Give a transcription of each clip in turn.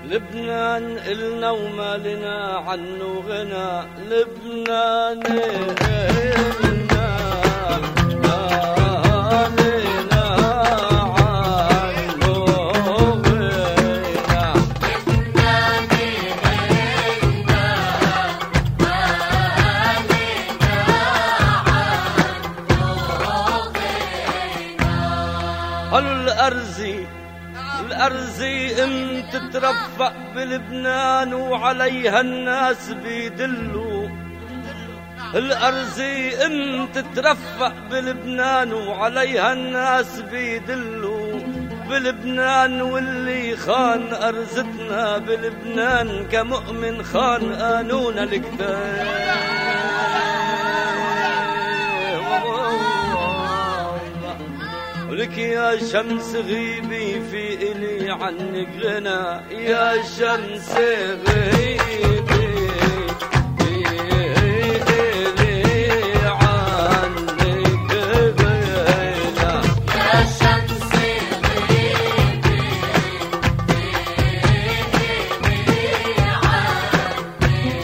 لبنان إلنا وما لنا عنه غنى، لبنان إلنا ما لنا عنه غنى، لبنان إلنا ما لنا عنه غنى. قالوا الأرزي ام تترفق بلبنان وعليها الناس بيدلوا، الأرزي ام تترفق بلبنان وعليها الناس بيدلوا، بلبنان واللي خان أرزتنا بلبنان كمؤمن خان قانون الكتاب. ولك يا شمس غيبي في إلي عنك غنى، يا شمس غيبي في إلي عنك غنى، يا شمس غيبي في إلي عنك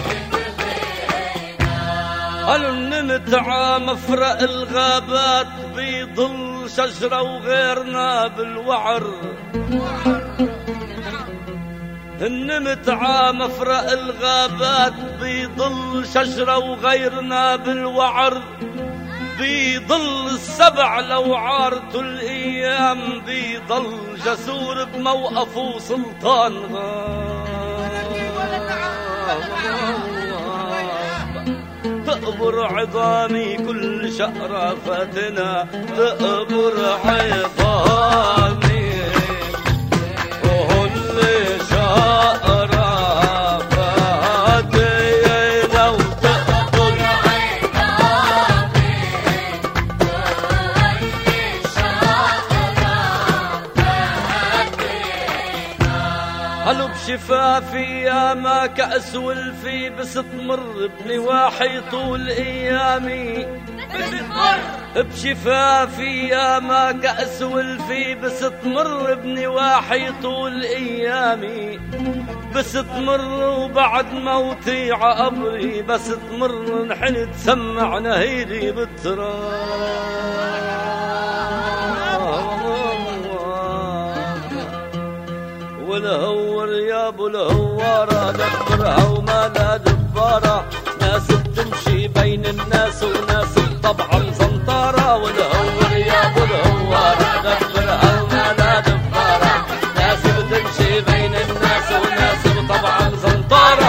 غنى. قالوا نمت ع مفرق الغابات بيضل شجرة وغيرنا بالوعر، نمت ع مفرق الغابات بيضل شجرة وغيرنا بالوعر، بيضل السبع لو عارته الأيام، بيضل جسور بموقفه سلطان تقبر عظامي كل شقرفتنا، تقبر عظامي كل شقرفتنا، وتقبر عظامي كل شقرفتنا. قالوا بشفافي يا ما كأس والفي بس تمر بنواحي طول أيامي، بشفافي يا ما كأس والفي بس تمر بنواحي طول أيامي، بس تمر وبعد موتي عقبري بس تمر نحن تسمع نهيدي بالتراب. والهور يا ابو الهوارة دبرها وما لا دبارة، ناس بتمشي بين الناس وناس طبعا زنطارة، والهور يا ابو الهوارة دبرها وما لا دبارة، ناس بتمشي بين الناس وناس طبعا زنطارة.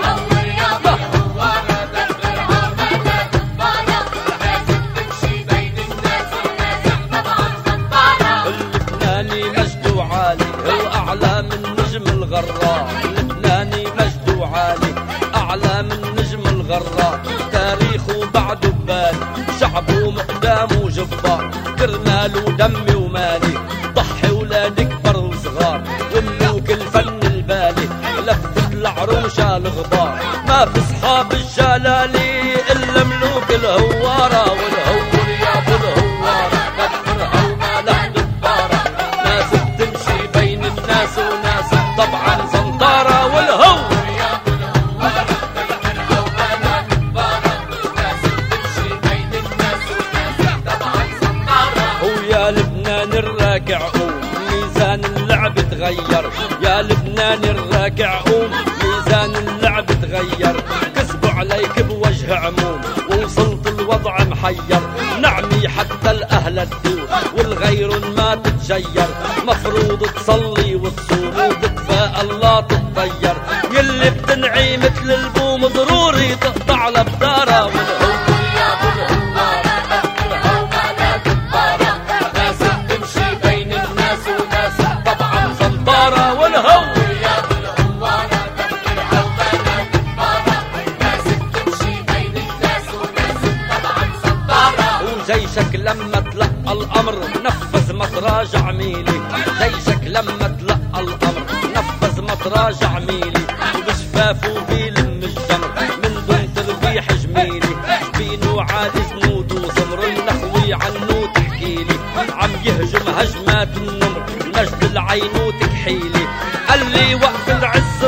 اللبناني مجد وعالي هو أعلى من نجم الغراء، اللبناني مجد وعالي أعلى من نجم الغراء، تاريخه بعده ببالي شعبه مقدامه جبار، كرمال ودمي ومالي ضحي ولا نكبر وصغار، وملوك الفن البالي لفت العروشة الغبار، ما في صحاب الجلالي إلا ملوك الهوارة، والهور يا ابو الهوارة دبرها وما له دبارة، ناس بتمشي بين الناس وناس طبعا زنطارة، والهور يا ابو الهوارة دبرها وما له دبارة، ناس بتمشي بين الناس وناس طبعا زنطارة. ويا لبنان الراكع قوم ميزان اللعب تغير، يا لبنان الراكع قوم ميزان اللعب تغير، كسبوا عليك بوجه عموم ووصلت الوضع محير، نعمي حتى الأهل الدور والغير ما تتجير، مفروض تصلي وتصوم وتتفائل لا تتطير، يلي بتنعي مثل البوم ضروري تقطع لبدارة، والهور يا ابو الهوارة دبرها وما لا دبارة، ناس بتمشي بين الناس وناس طبعا زنطارة، والهور يا ابو الهوارة دبرها وما لا دبارة، ناس بتمشي بين الناس وناس طبعا زنطارة. وجيشك لما تلقى الأمر نفذ ما تراجع ميلي، جيشك لما تلقى الأمر نفذ ما تراجع ميلي، وبشفافه بيلم الجمر من دون تربيح جميلي، جبينه عالي زنود وسمر النخوي عنه تحكيلي، عم يهجم هجمات النمر المجد العين وتكحيلي، قال لي وقف العز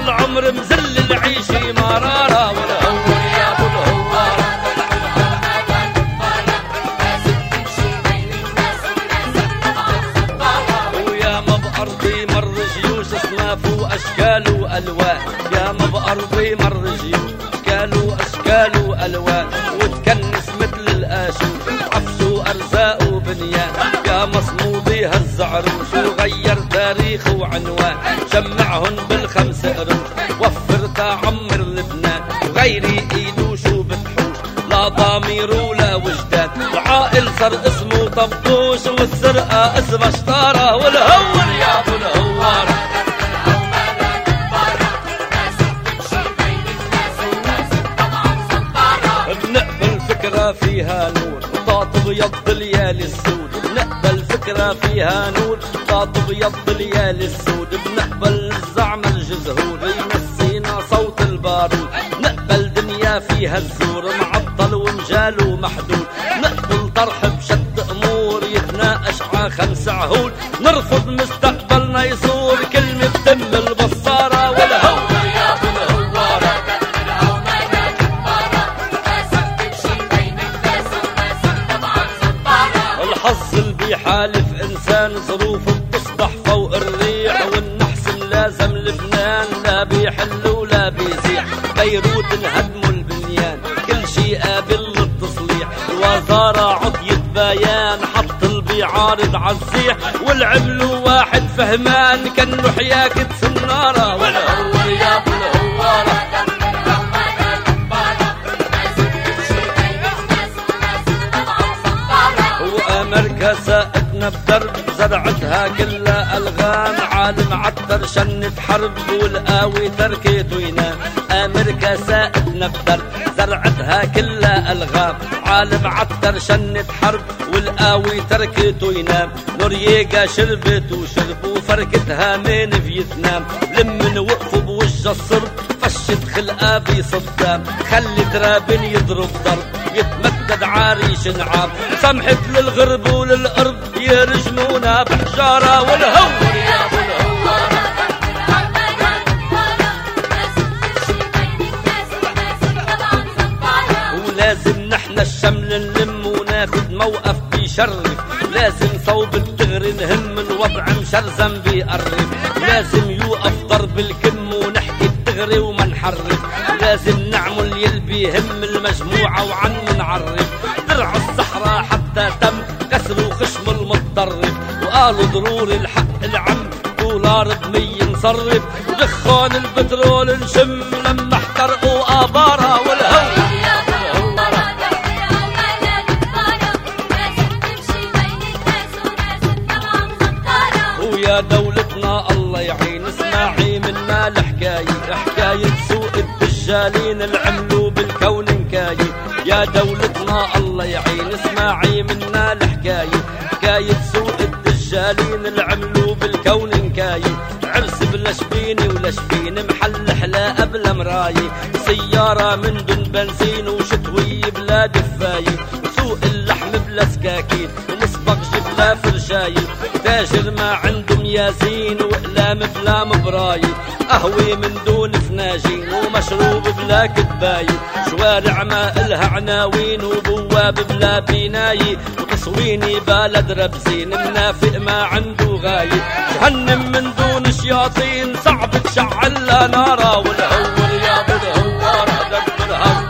العمر مزل العيشي مرارة والهور يا ابو الهوارة ويا ما بأرضي مر جيوش اصناف واشكال والوان يا ما بأرضي مر جيوش اشكال والوان وتكنس مثل الاشوش عفش وارزاق وبنيان يا مصمودي هز عروش وغير تاريخ وعنوان جمعهن بالخمس قروش وفر تعمر لبنان وغيري ايدوش وبتحوش لا ضمير ولا وجدان وعائل صار اسمه طبطوش والسرقة اسمها شطارة والهور يا ابو الهوارة بنقبل فكرة فيها نور وطاط بيض ليالي السود بنقبل فكرة فيها نور طاط بيض ليالي السود بنقبل الزعم الجزهور ينسينا صوت البارود نقبل دنيا فيها الزور معطل ومجال ومحدود نقبل طرح بشد امور يتناقش ع 5 عهود نرفض مستقبلنا يصور كلمة تم البصارة والهور يا ابو الهوارة الحظ اللي بيحالف انسان ظروفه بتصبح فوق الريح والنحس ملازم لبنان لا بيحل ولا بيزيح بيروت انهدموا البنيان كل شي قابل للتصليح الوزارة عطية بيان حط اللي بيعارض عالزيح والعملوا واحد فهمان كانوا حياكة النارة والهور يا ابو الهوارة وامريكا ساقتنا بدرب زرعتها كلها الغام عالم عطر شنت حرب والقاوي تركته ينام امريكا ساقتنا بدرب زرعتها كلها الغام عالم عطر شنت حرب والقاوي تركته ينام نورييغا شربت وشربوا فركتها من فيتنام لمن وقفوا بوجه الصرب فشت خلقها بصدام خلت رابن يضرب ضرب يتمدد عريش نعام سمحت للغرب وللقرب يرجمونا بحجارة والهور يا ابو الهوارة ولازم نحن الشمل نلم وناخد موقف بيشرف لازم صوب الدغري نهم الوضع مشرزم بيقرب لازم يوقف ضرب الكم ونحكي الدغري وما نحرف لازم نعمل يلبي هم المجموعة وعن نعرف درع الصحراء حتى تم كسر وخشم المتطرف وقالوا ضروري الحق العم دولار ب100 نصرف ودخان البترول نشم لما احترقوا آبارة والهور ويا دولتنا الله يعين اسمعي منا الحكاية حكاية سوق الدجالين العملوا بالكون نكاية يا دولتنا الله يعين اسمعي منا الحكاية حكاية سوق الدجالين العملوا بالكون نكاية عرس بلا شبيني ولا شبين محل حلا قبل مراية سيارة من دون بنزين وشتوي بلا دفاية وسوق اللحم بلا سكاكين ومسبق جبلا فرشاية تاجر ما عنده ميازين وإقلام بلا مبراية قهوة من دون فناجين ومشروب بلا كباية شوارع ما إلها عناوين وبواب بلا بناية وتصويني بلد ربزين منافق ما عنده غاية جهنم من دون شياطين صعب تشعل لها نارا والهور يا ابو الهوارة دبرها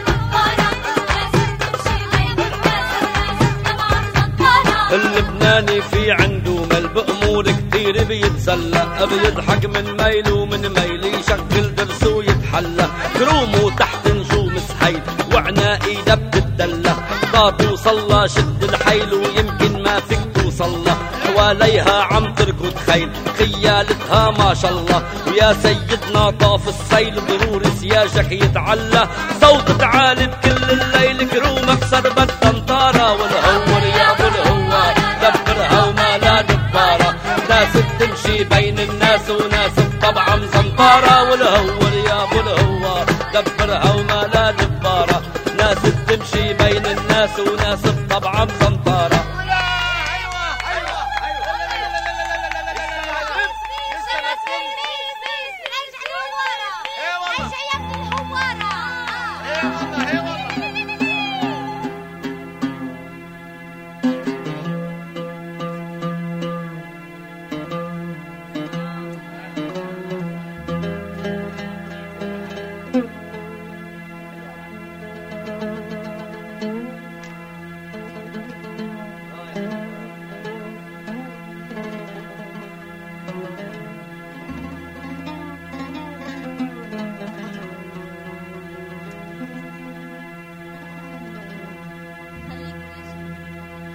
اللبناني في عنده مل بأمور كتير بيتسلى بيضحك من ميل ومن ميل يشغل درسه ويتحلى كرومه تحت نجوم سحيل وعنائي دب الدلة طاط وصلى شد الحيل ويمكن ما فيك توصلى حواليها عم تركض خيل خيالتها ما شاء الله ويا سيدنا طاف السيل ضروري سياجك يتعلى صوت عالي بكل الليل كرومك سربت طنطارة والهور يا ابو الهوار دبرها وما لا دبارة ناس بتمشي بين الناس وناس بطبعها مزنطارة والهور يا ابو الهوار دبرها وما لا دبارة ناس بتمشي بين الناس وناس بطبعها مزنطارة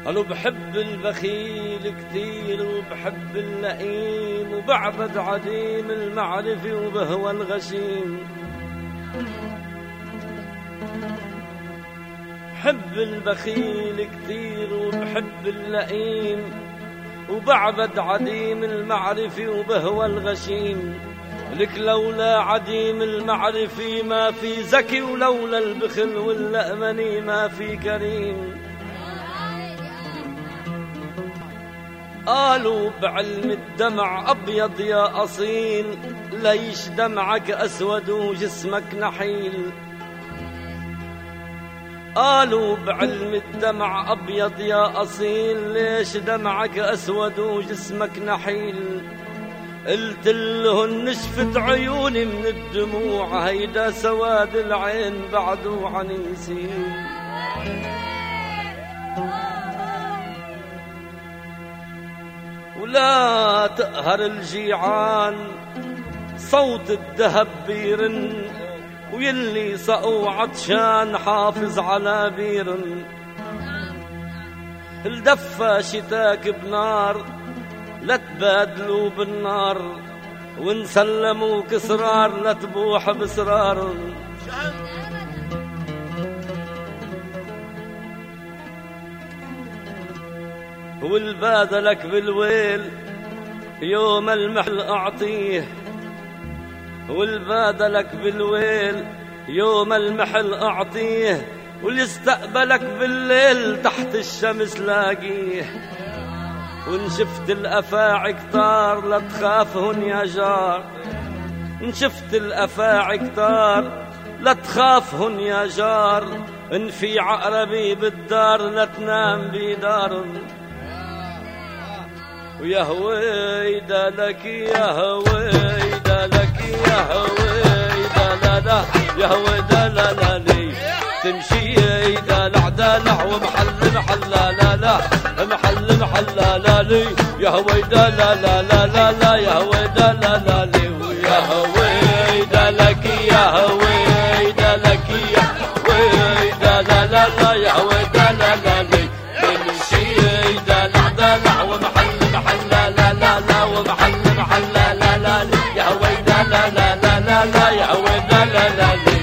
قالوا بحب البخيل كتير وبحب اللئيم وبعبد عديم المعرفة وبهوى الغشيم. بحب البخيل كتير وبحب اللئيم وبعبد عديم المعرفة وبهوى الغشيم. لك لولا عديم المعرفة ما في ذكي ولولا البخل واللأمني ما في كريم. قالوا بعلم الدمع أبيض يا أصيل ليش دمعك أسود وجسمك نحيل. قالوا بعلم الدمع أبيض يا أصيل ليش دمعك أسود وجسمك نحيل. قلت لهن نشفت عيوني من الدموع هيدا سواد العين بعده عن يسيل. ولا تقهر الجيعان صوت الذهب بيرن ويلي سقوا عطشان حافظ على بيرن. الدفة شتاك بنار لا تبادلوا بالنار ونسلموا كسرار لا تبوح بسرار. والبادلك بالويل يوم المحل أعطيه. والبادلك بالويل يوم المحل أعطيه واللي استقبلك بالليل تحت الشمس لاقيه. وإن شفت الأفاعي كتار لا تخافهن يا جار. إن شفت الأفاعي كتار لا تخافهن يا جار. إن في عقربي بالدار لا تنام بدار. ويا هويدا لك يا هويدا لك يا هويدا لا لا يا هويدا لا لا لي تمشي دلع دلع ومحل محل لا لا لا محل محل لا لا لي يا هويدا لا لا لا لا لا يا هويدا لا لا لي. ويا هويدا لك يا هويدا لك يا هويدا لا لا لا يا هويدا لا لا لي تمشي دلع دلع ومحل محل لا لا لا لا ومحل محل لا لا لا يا هويدا لا لا لا لا لا يا هويدا لا لا لي.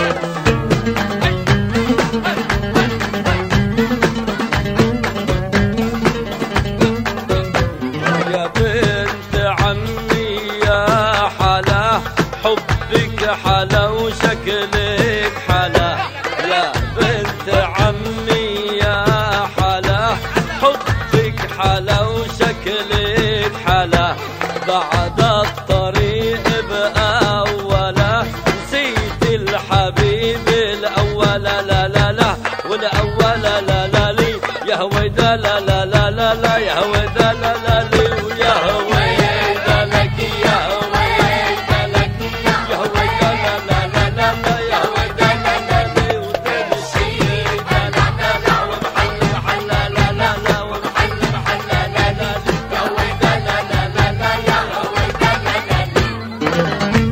يا بنت عمي يا حلا حبك حلا وشكلك حلا. يا بنت عمي يا حلا حبك حلا وشكلك حلا. بعد الطريق بأولا نسيت الحبيب الأول لا لا لا والأول لا لا لي يا هويدا لا لا لا لا لا يا هويدا لا لا لي. ويا هويدا لك يا هويدا لك يا هويدا لا لا لا لا لا يا هويدا لا لا لي وتمشي دلع دلع ومحل محل لا لا لا لا ومحل محل لا لا لا يا هويدا لا لا لا لا يا هويدا لا لا لي.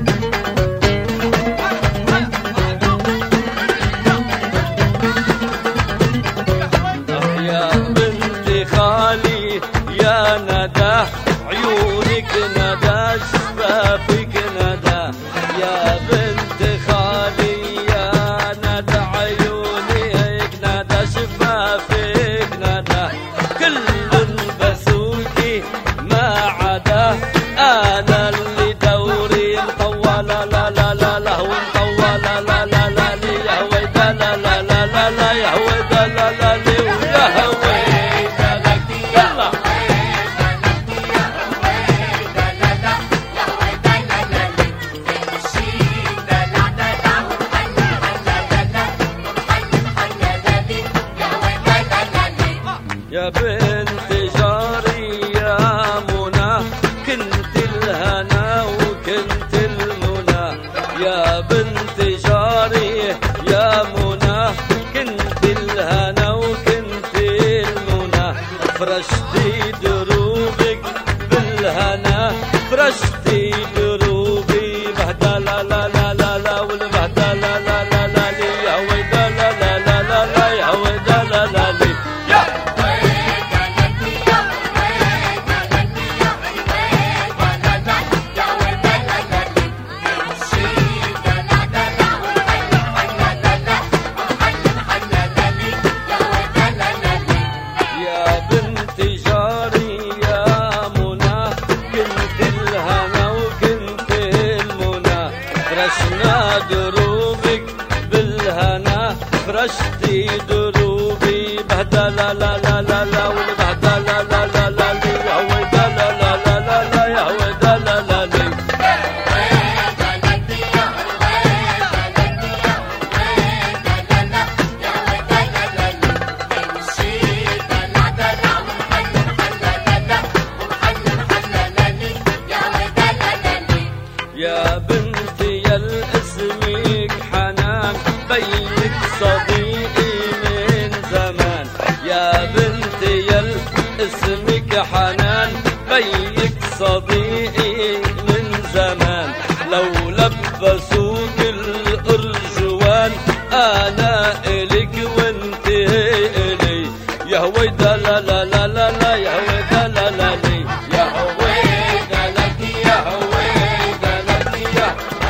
يا بنت خالي يا ندى عيونك ندى شفافك ندى. يا بنت خالي يا ندى عيونك ندى شفافك ندى. كل بسوكي ما عدا أنا اللي دوري مطول لا لا لا لا ومطول لا لا لا لا لي يا هويدا لا لا لا لا لا يا هويدا لا لا لي. ويا هويدا لك يلا يا بنت جاري يا منى كنت الهنا وكنت المنى. يا بنت جاري يا منى كنت الهنا وكنت المنى. فرشتي دروبك بالهنا فرشتي دروبي بهدا لا لا لا لا لا والبهدا لا لا لا لا لي يا هويدا لا لا لا لا لا يا هويدا لا لا لي. فرشنا دروبك بالهنا، فرشتي دروبي بهدلة لا لا لا لا والبهدلة لا لا لا يا ويدا لا لا لا لا لا يا ويدا لا لا لا. يا بنتي يا اسمك حنان، بيك صديقي من زمان. يا بنتي يا اسمك حنان، بيك صديقي من زمان. لو لبسوك الارجوان انا الك وانت الي، يا هويدا لا لا لا لا لا يا هويدا لا لا لي، يا هويدا لك يا هويدا لك يا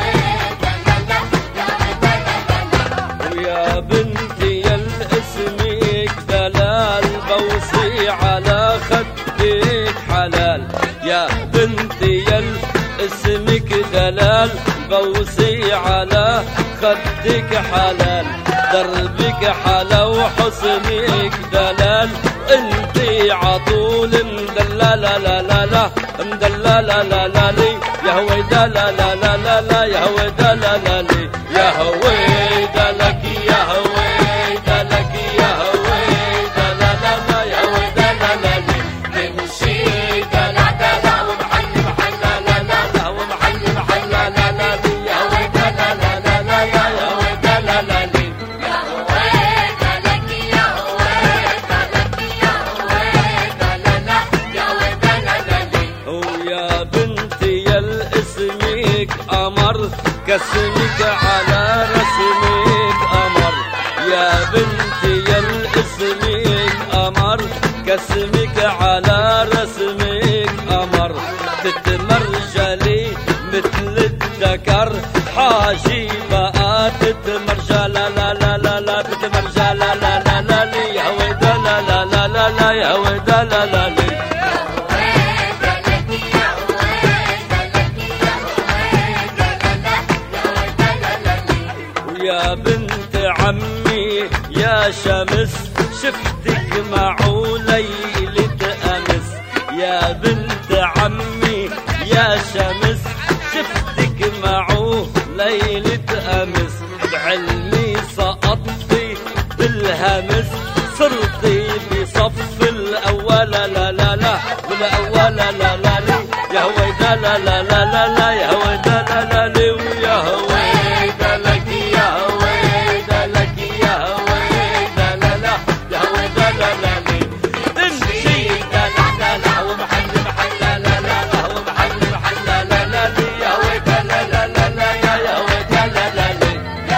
ويا بنتي يا اسمك دلال، بوصي على خدك حلال. يا بنتي يا اسمك دلال، بوصي على خدك حلال. دربك حلا وحسنك دلال، انتي عطول مدللة لا لا لا مدللة لا لا لي، يا هويدا لا لا لا لا لا يا هويدا لا لا لي، يا هويدا لك يا هويدا لك يا هويدا لا لا لا يا هويدا لا لا لي. نمشي دلع دلع ومحل محل لا لا لا ومحل محل لا لا لا لي، يا هويدا لا لا لا لا يا هويدا لا لا لي. قمر كسمك على رسمك قمر. يا بنتي يا اسمك قمر، كسمك على رسمك قمر. تتمرجلي مثل الذكر، حاجي بقى تتمرجل لا لا لا لا لا تتمرجل لا لا لا لا لي، يا هويدا لا لا لا لا لا يا هويدا لا لا لي. يا بنت عمي يا شمس، شفتك معه ليلة أمس. يا بنت عمي يا شمس، شفتك معه ليلة أمس. بعلمي سقطتي بالهمس، صرتي بصف الأول لا لا لا والأول لا لا لا يا هويدا لا لا لا لا لا يا هويدا لا لا لي، ويا هويدا لك يا هويدا لك يا هويدا لا لا يا هويدا لا لا لي. تمشي دلع دلع ومحل محل لا لا لا ومحل محل لا لا لا لي، يا هويدا لا لا لا لا يا هويدا لا لا لي.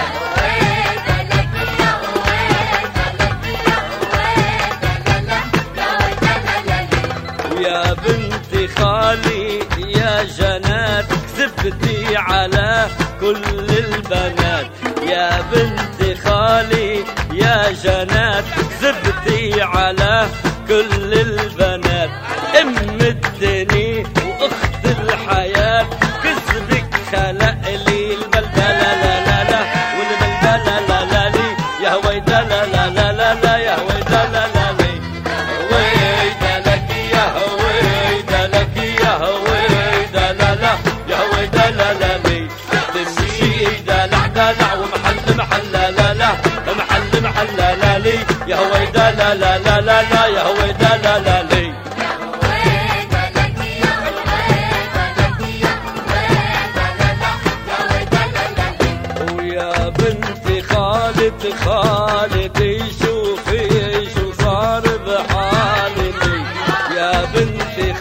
ويا بنتي خالي يا جنات، كذبتي على كل البنات. يا بنتي خالي يا جنات، كذبتي على كل البنات. ام الدنيا واخت الحياة، كذبك خلق لي البلبلة لا لا لا والبلبلة لا لا لي، يا هويدا لا لا لا لا لا يا هويدا لا لا لي. هويدا لك يا هويدا لك يا هويدا لا لا يا هويدا لا لا لي. تمشي دلع دلع ومحل محل لا لا لا محل محل لا لا لي، يا هويدا لا لا لا لا لا يا هويدا لا لا لي. ويا بنتي خالتي خالتي، شوفي شو صار بحالتي. يا بنتي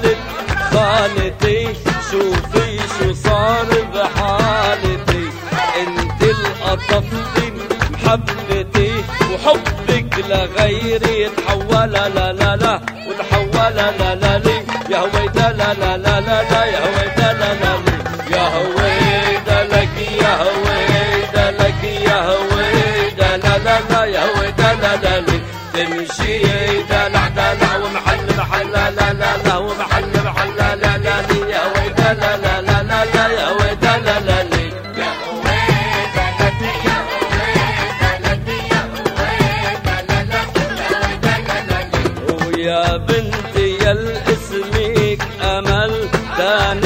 خالتي شوفي شو صار بحالتي. انت القطفتي محبتي، وحبك لغيري تحول لا لا لا وتحول لا لا لي، يا هويدا لا لا لا لا لا يا هويدا لا لا لي، يا هويدا لك يا هويدا لك يا هويدا لا لا لا يا هويدا لا لا لي. تمشي دلع دلع ومحل محل لا لا لا ومحل محل لا لا لي، يا هويدا لا لا لا لا يا هويدا لا لا لي.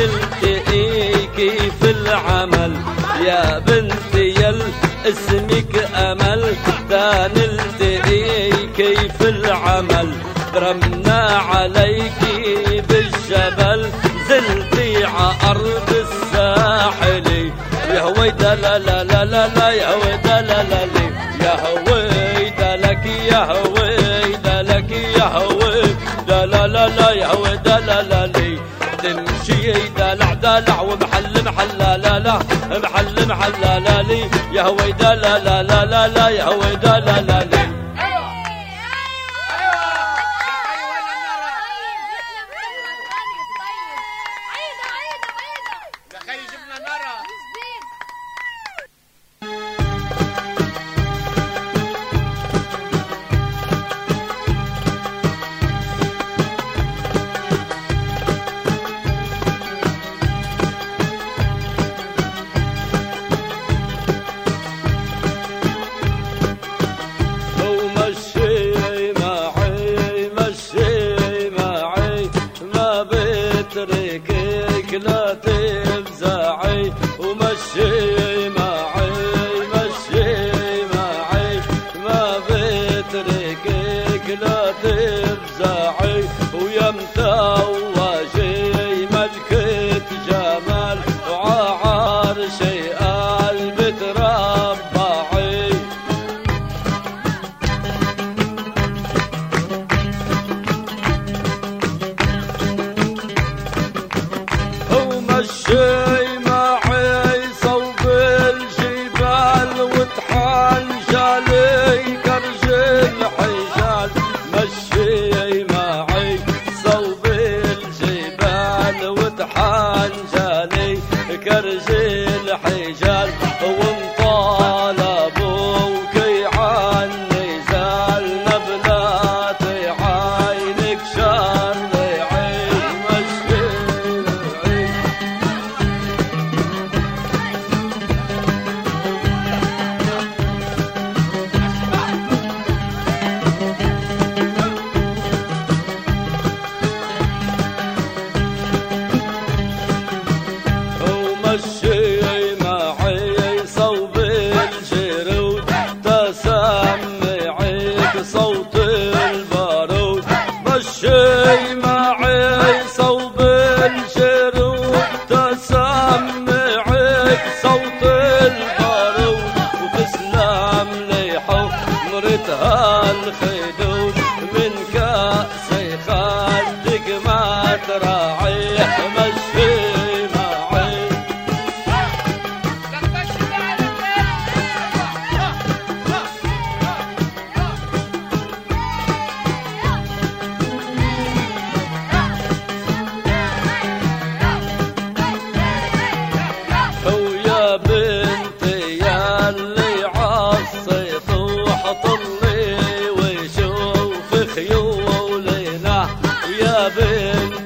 نلتقي كيف العمل يا بنتي يل اسمك امل تا نلتقي كيف العمل رمنا عليكي بالجبل زلتي عارض الساحل يا هويدا لا لا لا لا لا يا هويدا لا لا لا يا هويدا لك يا هويدا لك يا هويدا لا لا لا يا هويدا لا لا لا تمشي دلع دلع ومحل محل لا لا لا محل محل لا لا لي يا هويدا لا لا لا لا لا يا هويدا لا لا لا اتركك لا تفزعي ومشي معي مشي معي ما بتركك لا تفزعي ويمتى وشي ملكة جمال وعرشي قلبي تربعي مشي معي صوب الجبال وتحنجلي كرج الحجال مشي معي صوب الجبال وتحنجلي كرج الحجال ومطالبوا كي عني زالنا بلاتي عينك شرعي مشي مشي معي صوب الجرود تسمعك صوت البارود مشي معي صوب الجرود تسمعك صوت البارود وتسلم لي حمرتها الخدود من كأسي خدك ما تراعي مشي بنتي ياللي عصيت وحطلي وشوف خيولنا يا بنتي